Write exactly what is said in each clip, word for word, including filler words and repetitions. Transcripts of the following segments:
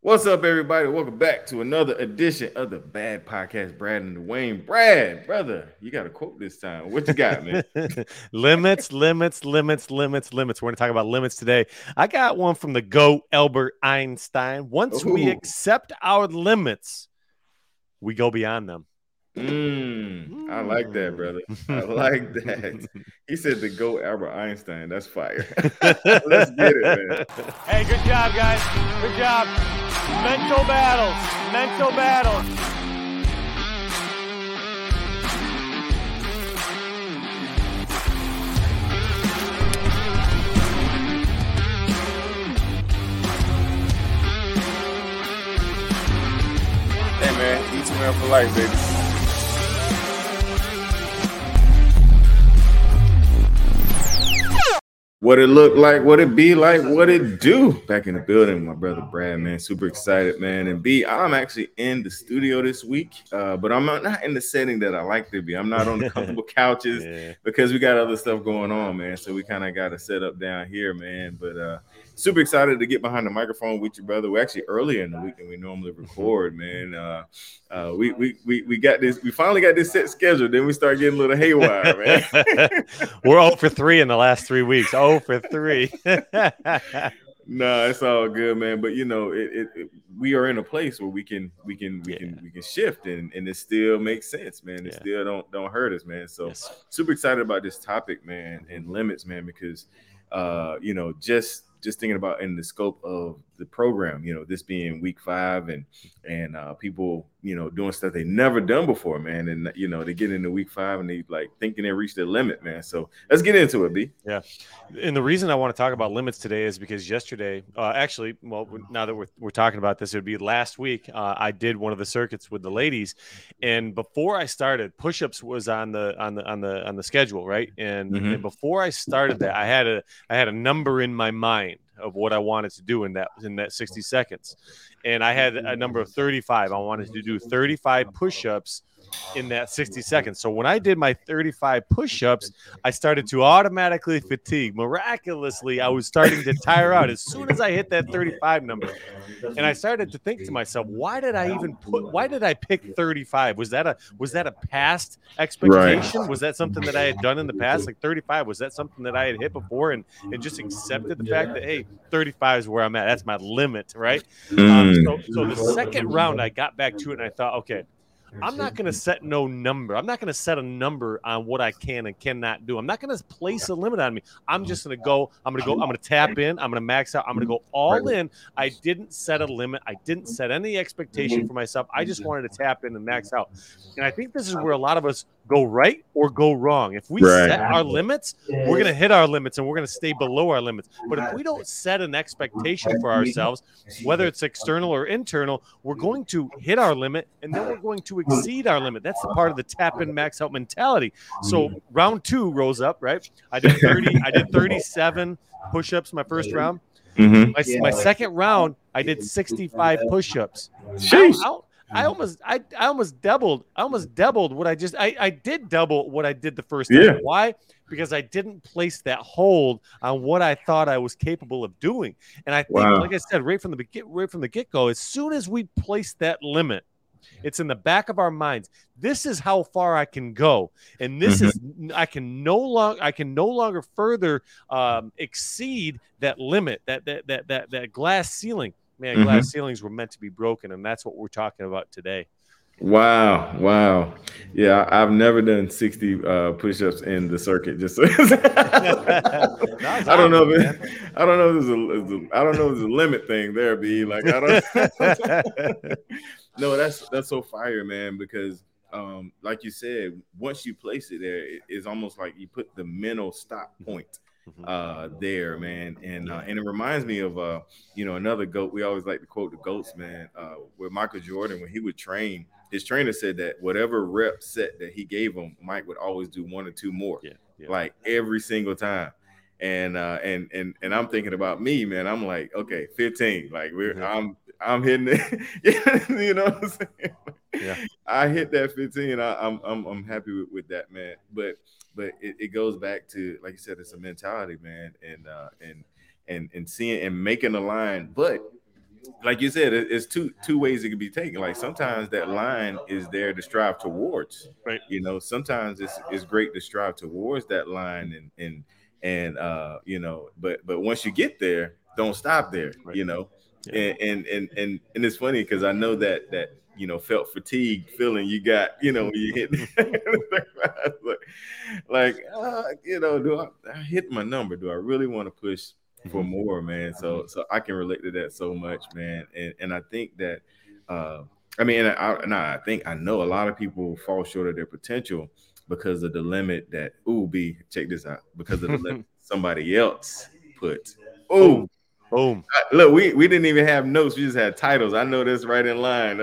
What's up, everybody? Welcome back to another edition of the Bad Podcast. Brad and Dwayne. Brad, brother, you got a quote this time. What you got, man? limits, limits, limits, limits, limits. We're going to talk about limits today. I got one from the GOAT, Albert Einstein. Once we Ooh. accept our limits, we go beyond them. Mm, I like that, brother. I like that. He said to go Albert Einstein. That's fire. Let's get it, man. Hey, good job, guys. Good job. Mental battles. Mental battles. Hey, man. Each man for life, baby. What it look like, what it be like, what it do. Back in the building, my brother Brad, man. Super excited, man. And B, I'm actually in the studio this week, uh, but I'm not, not in the setting that I like to be. I'm not on the comfortable couches yeah. because we got other stuff going on, man. So we kind of got to set up down here, man. But uh, super excited to get behind the microphone with you, brother. We're actually earlier in the week than we normally record, man. Uh, uh, we, we we we got this. We finally got this set scheduled. Then we start getting a little haywire, man. We're zero for three in the last three weeks. zero for three. No, it's all good, man. But you know, it, it, it we are in a place where we can we can we yeah. can we can shift and, and it still makes sense, man. It yeah. still don't don't hurt us, man. So yes. super excited about this topic, man, and limits, man, because uh, you know, just just thinking about in the scope of the program, you know, this being week five and and uh, people, you know, doing stuff they never done before, man. And, you know, they get into week five and they like thinking they reached their limit, man. So let's get into it, B. Yeah. And the reason I want to talk about limits today is because yesterday, uh, actually, well, now that we're, we're talking about this, it would be last week. Uh, I did one of the circuits with the ladies. And before I started, push-ups was on the on the on the on the schedule, right? And, mm-hmm. and before I started that, I had a I had a number in my mind of what I wanted to do in that in that sixty seconds. And I had a number of thirty-five. I wanted to do thirty-five push-ups in that sixty seconds. So when I did my thirty-five push-ups, I started to automatically fatigue. Miraculously, I was starting to tire out as soon as I hit that thirty-five number. And I started to think to myself, why did I even put why did I pick thirty-five? Was that a was that a past expectation? Right. Was that something that I had done in the past? Like thirty-five, was that something that I had hit before and, and just accepted the fact that, hey, thirty-five is where I'm at. That's my limit, right? Mm. Um, so, so the second round, I got back to it and I thought, okay, I'm not going to set no number. I'm not going to set a number on what I can and cannot do. I'm not going to place a limit on me. I'm just going to go. I'm going to go. I'm going to tap in. I'm going to max out. I'm going to go all in. I didn't set a limit. I didn't set any expectation for myself. I just wanted to tap in and max out. And I think this is where a lot of us go right or go wrong. If we right. set our limits, we're going to hit our limits and we're going to stay below our limits. But if we don't set an expectation for ourselves, whether it's external or internal, we're going to hit our limit and then we're going to exceed our limit. That's the part of the tap in max out mentality. So round two rose up, right? I did thirty, I did thirty-seven push-ups my first round. Mm-hmm. My, my second round, I did sixty-five push-ups. I, I, I almost I, I almost doubled. I almost doubled what I just I, I did double what I did the first time. Yeah. Why? Because I didn't place that hold on what I thought I was capable of doing. And I think, wow. like I said, right from the get right from the get-go, as soon as we place that limit, it's in the back of our minds. This is how far I can go, and this mm-hmm. is I can no longer I can no longer further um, exceed that limit, that that that that that glass ceiling. Man, mm-hmm. glass ceilings were meant to be broken, and that's what we're talking about today. Wow, wow, yeah, I've never done sixty uh, push-ups in the circuit. Just so I don't know, if it, I don't know. If there's a, there's a, I don't know. If there's a limit thing there, B. Like I don't. No, that's that's so fire, man. Because, um, like you said, once you place it there, it, it's almost like you put the mental stop point. Uh, there, man, and uh, and it reminds me of uh, you know, another GOAT. We always like to quote the GOATs, man. Uh, with Michael Jordan, when he would train, his trainer said that whatever rep set that he gave him, Mike would always do one or two more, yeah, yeah. like every single time. And uh, and and and I'm thinking about me, man. I'm like, okay, fifteen. Like we're, mm-hmm. I'm I'm hitting it. You know what I'm saying? Yeah. I hit that fifteen. I, I'm I'm I'm happy with, with that, man. But but it, it goes back to, like you said, it's a mentality, man, and uh, and and and seeing and making a line. But like you said, it, it's two two ways it can be taken. Like sometimes that line is there to strive towards. Right. You know, sometimes it's it's great to strive towards that line and and and uh, you know, but but once you get there, don't stop there. Right. You know, Yeah. and, and and and and it's funny because I know that that you know felt fatigue feeling you got you know when you hit like, like uh, you know do I, I hit my number? Do I really want to push for more, man? So so I can relate to that so much, man. And and I think that uh, I mean, and I, and I think I know a lot of people fall short of their potential because of the limit that ooh B check this out because of the limit somebody else put. Ooh. Boom. Look, we, we didn't even have notes. We just had titles. I know this right in line.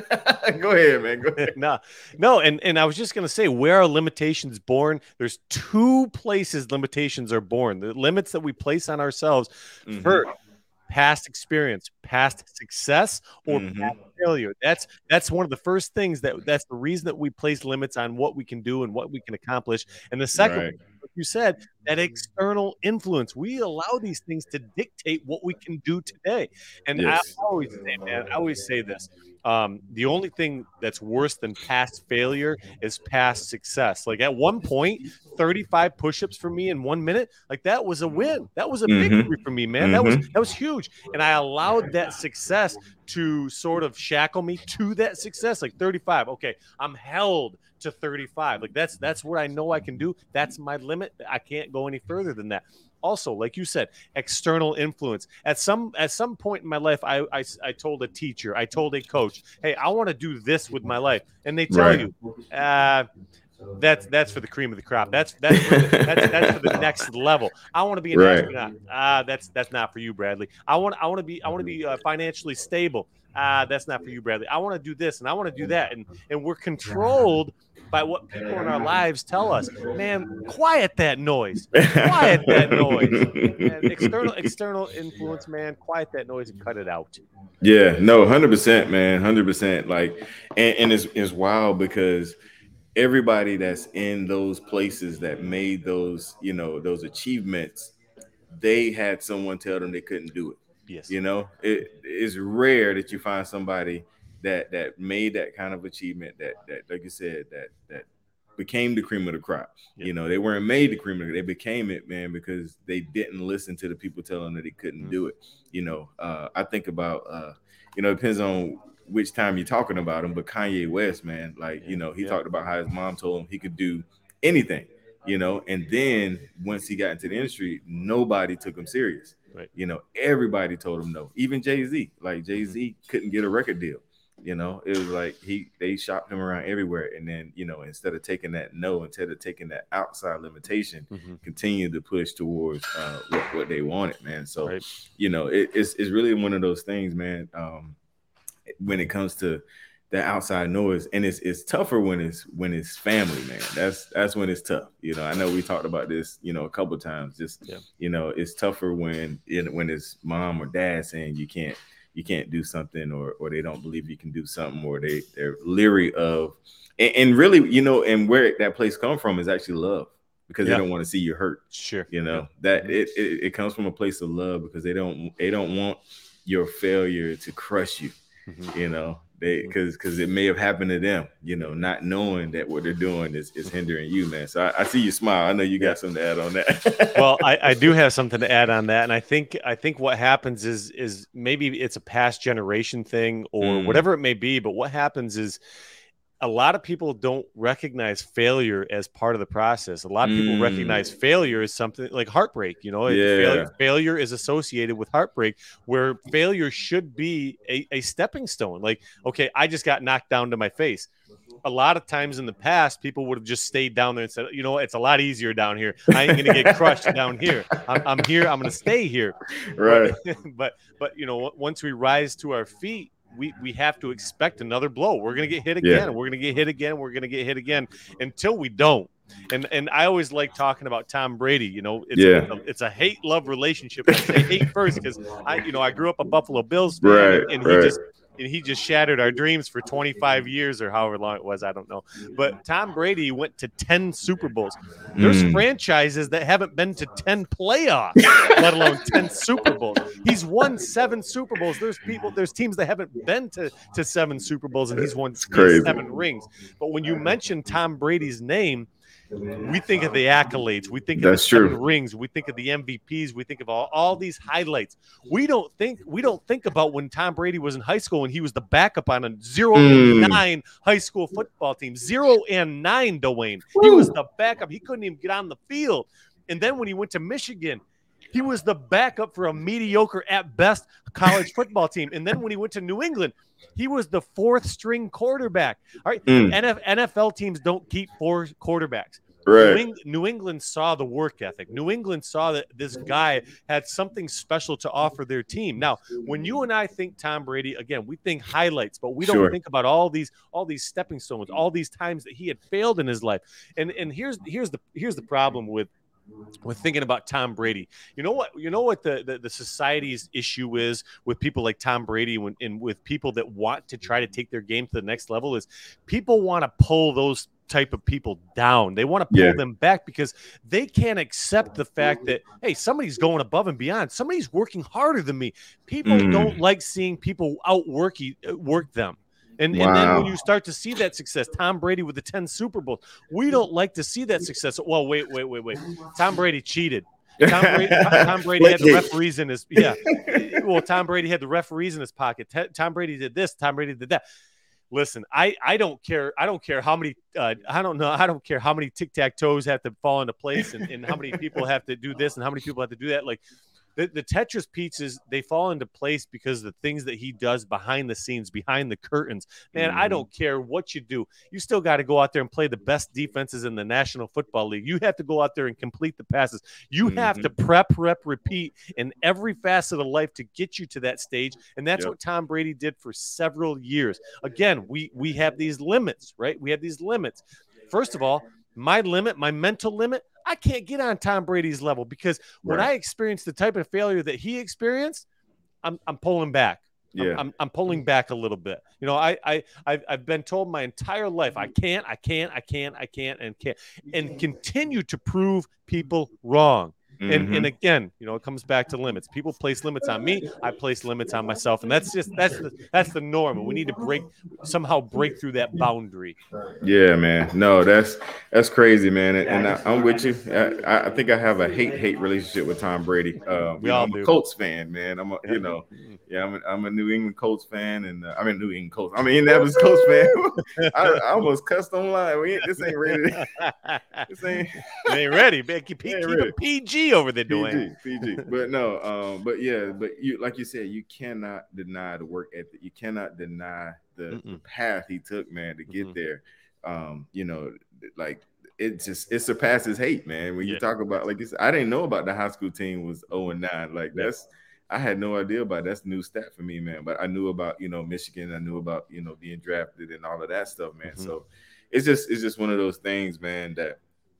Go ahead, man. Go ahead. no, no, and, and I was just going to say, where are limitations born? There's two places limitations are born. The limits that we place on ourselves. Mm-hmm. First, past experience, past success, or mm-hmm. past failure. That's that's one of the first things that that's the reason that we place limits on what we can do and what we can accomplish. And the second, right. like you said, that external influence. We allow these things to dictate what we can do today. And yes. I always say, man, I always say this. Um, the only thing that's worse than past failure is past success. Like at one point, thirty-five push-ups for me in one minute, like that was a win. That was a mm-hmm. victory for me, man. Mm-hmm. That was that was huge. And I allowed that success to sort of shackle me to that success. Like thirty-five, okay, I'm held to thirty-five. Like that's that's what I know I can do. That's my limit. I can't go any further than that. Also, like you said, external influence. At some at some point in my life, I I, I told a teacher, I told a coach, hey, I want to do this with my life, and they tell right. you, uh, that's that's for the cream of the crop. That's that's for the, that's, that's for the next level. I want to be an right. astronaut. Ah, uh, that's that's not for you, Bradley. I want I want to be I want to be uh, financially stable. Ah, uh, that's not for you, Bradley. I want to do this and I want to do that, and and we're controlled by what people in our lives tell us. Man, quiet that noise. Quiet that noise. Man, external external influence, man. Quiet that noise and cut it out. Yeah, no, one hundred percent, man, one hundred percent. Like, and, and it's it's wild because everybody that's in those places that made those, you know, those achievements, they had someone tell them they couldn't do it. Yes. You know, it is rare that you find somebody that that made that kind of achievement that that like you said that that became the cream of the crop. Yep. You know, they weren't made the cream of the, they became it, man, because they didn't listen to the people telling them that they couldn't mm-hmm. do it. You know, uh, I think about uh, you know, it depends on which time you're talking about him, but Kanye West, man, like, you know, he yeah. talked about how his mom told him he could do anything, you know, and then once he got into the industry, nobody took him serious. Right. You know, everybody told him no, even Jay-Z. Like Jay-Z couldn't get a record deal. You know, it was like he they shopped him around everywhere. And then, you know, instead of taking that no, instead of taking that outside limitation, mm-hmm. continued to push towards uh, what, what they wanted, man. So, right. you know, it, it's it's really one of those things, man, um, when it comes to the outside noise. And it's it's tougher when it's when it's family, man. That's that's when it's tough. You know, I know we talked about this, you know, a couple of times. Just, yeah. you know, it's tougher when it, when it's mom or dad saying you can't you can't do something, or or they don't believe you can do something, or they they're leery of, and, and really, you know, and where that place comes from is actually love, because yeah. they don't want to see you hurt. Sure. You know, that it, it it comes from a place of love, because they don't they don't want your failure to crush you. Mm-hmm. You know, they because because it may have happened to them, you know, not knowing that what they're doing is, is hindering you, man. So I, I see you smile. I know you got yeah. something to add on that. Well, I, I do have something to add on that. And I think I think what happens is is maybe it's a past generation thing, or mm. whatever it may be. But what happens is a lot of people don't recognize failure as part of the process. A lot of people mm. recognize failure as something like heartbreak. You know, yeah. failure, failure is associated with heartbreak, where failure should be a, a stepping stone. Like, okay, I just got knocked down to my face. A lot of times in the past, people would have just stayed down there and said, you know, it's a lot easier down here. I ain't going to get crushed down here. I'm, I'm here. I'm going to stay here. Right. But, but, but, you know, once we rise to our feet, we we have to expect another blow. We're going to get hit again. Yeah. We're going to get hit again. We're going to get hit again until we don't. And and I always like talking about Tom Brady. You know, it's, yeah. a, it's a hate-love relationship. I say hate first because I, you know, I grew up a Buffalo Bills fan, right, and, and right. he just and he just shattered our dreams for twenty-five years or however long it was. I don't know. But Tom Brady went to ten Super Bowls. There's Mm. franchises that haven't been to ten playoffs, let alone ten Super Bowls. He's won seven Super Bowls. There's people, there's teams that haven't been to, to seven Super Bowls, and he's won crazy. seven rings. But when you mention Tom Brady's name, we think of the accolades. We think of That's the seven true. rings. We think of the M V Ps. We think of all, all these highlights. We don't think we don't think about when Tom Brady was in high school and he was the backup on a zero Mm. and nine high school football team. Zero and nine, Dwayne. He was the backup. He couldn't even get on the field. And then when he went to Michigan, he was the backup for a mediocre at best college football team. And then when he went to New England, he was the fourth string quarterback. All right. Mm. N F- N F L teams don't keep four quarterbacks. Right. New, Eng- New England saw the work ethic. New England saw that this guy had something special to offer their team. Now, when you and I think Tom Brady, again, we think highlights, but we don't Sure. think about all these all these stepping stones, all these times that he had failed in his life. And and here's here's the here's the problem with with thinking about Tom Brady. You know what? You know what the, the, the society's issue is with people like Tom Brady when, and with people that want to try to take their game to the next level is people want to pull those type of people down. They want to pull Yeah. them back because they can't accept the fact that, hey, somebody's going above and beyond. Somebody's working harder than me. People Mm. don't like seeing people outwork e- work them. And, and then when Wow. you start to see that success, Tom Brady with the ten Super Bowls, we don't like to see that success. Well, wait, wait, wait, wait. Tom Brady cheated. Tom Brady, Tom Brady had the referees in his yeah. Well, Tom Brady had the referees in his pocket. T- Tom Brady did this. Tom Brady did that. Listen, I, I don't care. I don't care how many. Uh, I don't know. I don't care how many tic tac toes have to fall into place, and, and how many people have to do this, and how many people have to do that. Like the, the Tetris pizzas, they fall into place because of the things that he does behind the scenes, behind the curtains. Man, Mm-hmm. I don't care what you do. You still got to go out there and play the best defenses in the National Football League. You have to go out there and complete the passes. You Mm-hmm. have to prep, rep, repeat in every facet of life to get you to that stage. And that's Yep. what Tom Brady did for several years. Again, we we have these limits, right? We have these limits. First of all, my limit, my mental limit, I can't get on Tom Brady's level because when Right. I experience the type of failure that he experienced, I'm I'm pulling back. I'm, Yeah. I'm I'm pulling back a little bit. You know, I I I've, I've been told my entire life I can't, I can't, I can't, I can't, and can't, and continue to prove people wrong. And Mhm. and again, you know, it comes back to limits. People place limits on me. I place limits on myself, and that's just that's the that's the norm. And we need to break somehow break through that boundary. Yeah, man. No, that's that's crazy, man. And, and I, I'm with you. I, I think I have a hate hate relationship with Tom Brady. Uh, We you know, all I'm do. a Colts fan, man. I'm a you know, yeah, I'm a, I'm a New England Colts fan, and uh, I'm a New England Colts. I'm an Indianapolis Colts fan. I, I almost cussed online. We ain't, this ain't ready. This ain't. They ain't ready. Man, keep, They ain't keep ready. it P G over there, Dwayne. P G, P G. But no, um, but yeah, but you like you said, you cannot deny the work ethic. You cannot deny the, the Mm-mm. path he took, man, to get Mhm. there. Um, you know, like it just it surpasses hate, man. When you Yeah. talk about like this, I didn't know about the high school team was oh and nine. Like Yeah. that's I had no idea about that's new stat for me, man. But I knew about, you know, Michigan, I knew about, you know, being drafted and all of that stuff, man. Mhm. So it's just it's just one of those things, man, that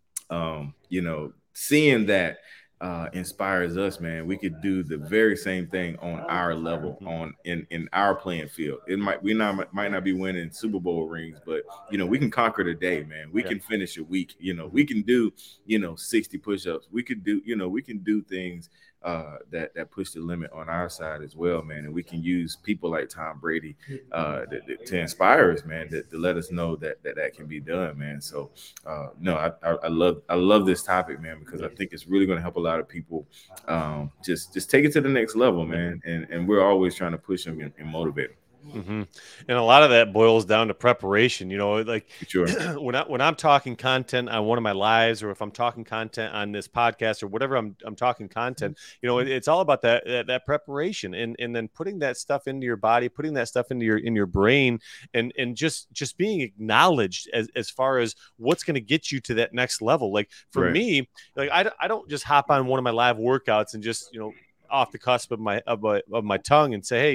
um, you know, seeing that uh inspires us, man. We could do the very same thing on our level, Mhm. on in in our playing field. It might we not might not be winning Super Bowl rings, but you know, we can conquer the day, man. We Yeah. can finish a week. You know, we can do, you know, sixty push-ups. We could do, you know, we can do things uh that that push the limit on our side as well, man. And we can use people like Tom Brady uh that, that- to inspire us, man, that, to let us know that, that that can be done, man. So uh no, I, I I love I love this topic, man, because I think it's really going to help a lot of people um just just take it to the next level, man. And and we're always trying to push them and, and motivate them. Mm-hmm. And a lot of that boils down to preparation. You know, like For sure. when I when I'm talking content on one of my lives, or if I'm talking content on this podcast, or whatever I'm I'm talking content, you know, it, it's all about that, that that preparation, and and then putting that stuff into your body, putting that stuff into your in your brain, and and just just being acknowledged as as far as what's going to get you to that next level. Like for Right. me, like I, I don't just hop on one of my live workouts and just, you know, off the cusp of my of my of my tongue and say, hey,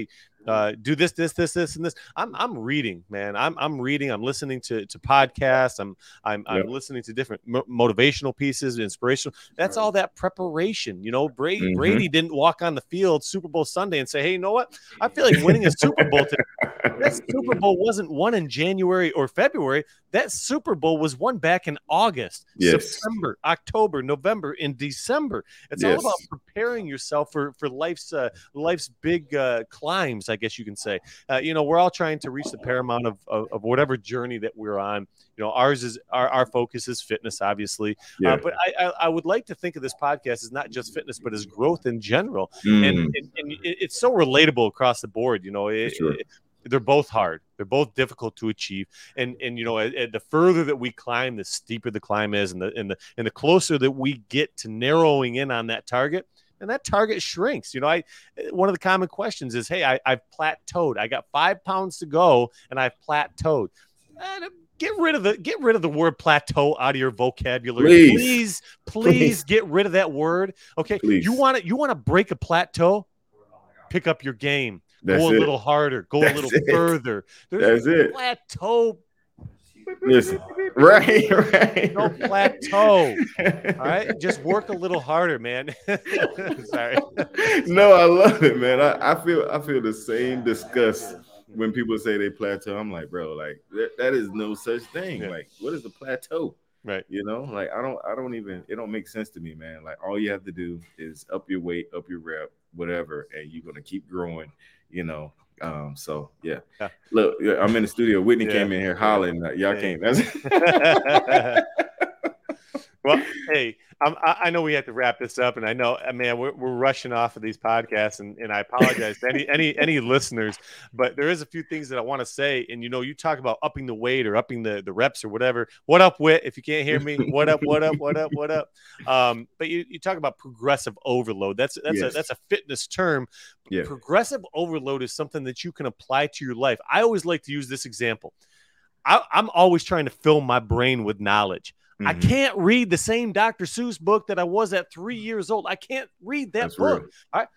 uh, do this, this, this, this, and this. I'm I'm reading, man. I'm I'm reading. I'm listening to to podcasts. I'm I'm I'm yep. listening to different mo- motivational pieces, inspirational. That's all that preparation. You know, Brady mm-hmm. Brady didn't walk on the field Super Bowl Sunday and say, "Hey, you know what? I feel like winning a Super Bowl today." That Super Bowl wasn't won in January or February. That Super Bowl was won back in August, yes. September, October, November, and December. It's yes. all about preparing yourself for for life's uh, life's big uh, climbs, I guess you can say. Uh, you know, we're all trying to reach the paramount of, of of whatever journey that we're on. You know, ours is our, our focus is fitness, obviously. Yeah. Uh, but I, I I would like to think of this podcast as not just fitness, but as growth in general. Mm. And, and and it's so relatable across the board. You know, it, sure. it, they're both hard. They're both difficult to achieve. And and you know, at, at the further that we climb, the steeper the climb is, and the and the and the closer that we get to narrowing in on that target, and that target shrinks. You know, I one of the common questions is, hey, I, I've plateaued. I got five pounds to go, and I've plateaued. And Get rid of the get rid of the word plateau out of your vocabulary. Please, please, please, please. get rid of that word. Okay. Please. You want to you want to break a plateau? Pick up your game. That's go a it. little harder. Go That's a little it. further. There's That's no it. plateau. Listen. Right, right. No plateau. All right. Just work a little harder, man. Sorry. No, I love it, man. I, I feel I feel the same disgust. When people say they plateau, I'm like, bro, like that, that is no such thing. Yeah. Like, what is the plateau? Right. You know, like I don't, I don't even, it don't make sense to me, man. Like all you have to do is up your weight, up your rep, whatever, and you're gonna keep growing. You know. Um. So yeah. yeah. Look, I'm in the studio. Whitney yeah. came in here hollering. Like, Y'all yeah. can't. Well, hey, I'm, I know we have to wrap this up, and I know, man, we're, we're rushing off of these podcasts, and, and I apologize to any any any listeners, but there is a few things that I want to say. And you know, you talk about upping the weight or upping the, the reps or whatever. What up, Whit? If you can't hear me, what up? What up? What up? What up? Um, but you, you talk about progressive overload. That's that's yes. a that's a fitness term. Yeah. Progressive overload is something that you can apply to your life. I always like to use this example. I, I'm always trying to fill my brain with knowledge. Mm-hmm. I can't read the same Doctor Seuss book that I was at three years old. I can't read that That's book. Real. All right.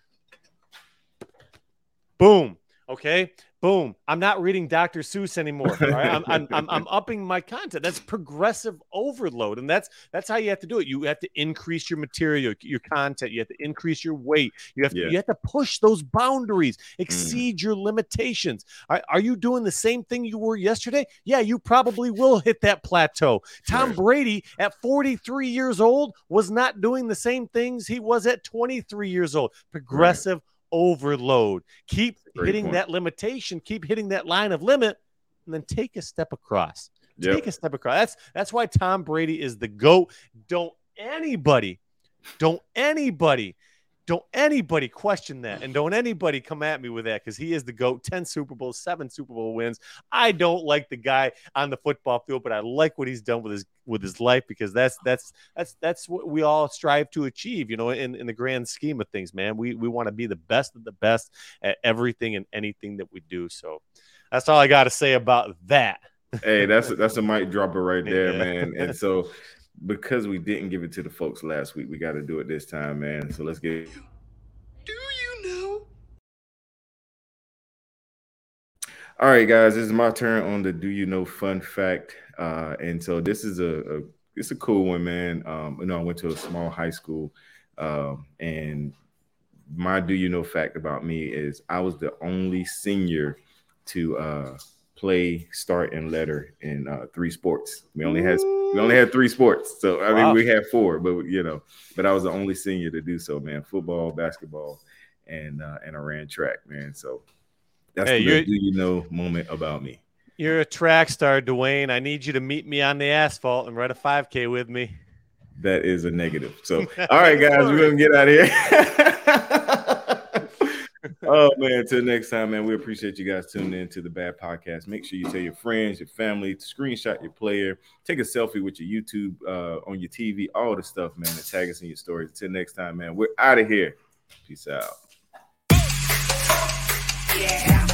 Boom. Okay. Boom. I'm not reading Doctor Seuss anymore. All right. I'm, I'm, I'm, I'm upping my content. That's progressive overload. And that's, that's how you have to do it. You have to increase your material, your content. You have to increase your weight. You have to, yeah. you have to push those boundaries, exceed mm. your limitations. Are, are you doing the same thing you were yesterday? Yeah, you probably will hit that plateau. Tom right. Brady at forty-three years old was not doing the same things he was at twenty-three years old. Progressive right. overload. Keep Great hitting point. that limitation, keep hitting that line of limit, and then take a step across. Yep. Take a step across. That's that's why Tom Brady is the GOAT. Don't anybody, don't anybody, don't anybody question that. And don't anybody come at me with that, because he is the GOAT. ten Super Bowls, seven Super Bowl wins. I don't like the guy on the football field, but I like what he's done with his with his life, because that's that's that's that's what we all strive to achieve, you know, in, in the grand scheme of things, man. We we want to be the best of the best at everything and anything that we do. So that's all I got to say about that. Hey, that's a, that's a mic dropper right there, yeah. man. And so because we didn't give it to the folks last week, we got to do it this time, man. So let's get it. Do you know? All right, guys, this is my turn on the Do You Know fun fact. Uh, and so this is a, a it's a cool one, man. Um, you know, I went to a small high school, um, and my Do You Know fact about me is I was the only senior to uh, play, start, and letter in uh, three sports. We only had we only had three sports, so I wow. mean we had four, but you know, but I was the only senior to do so, man. Football, basketball, and uh, and I ran track, man. So that's hey, the Do You Know moment about me. You're a track star, Dwayne. I need you to meet me on the asphalt and run a five K with me. That is a negative. So, all right, guys, we're going to get out of here. Oh, man, until next time, man, we appreciate you guys tuning in to the Bad Podcast. Make sure you tell your friends, your family, screenshot your player, take a selfie with your YouTube, uh, on your T V, all the stuff, man, and tag us in your stories. Until next time, man, we're out of here. Peace out. Yeah.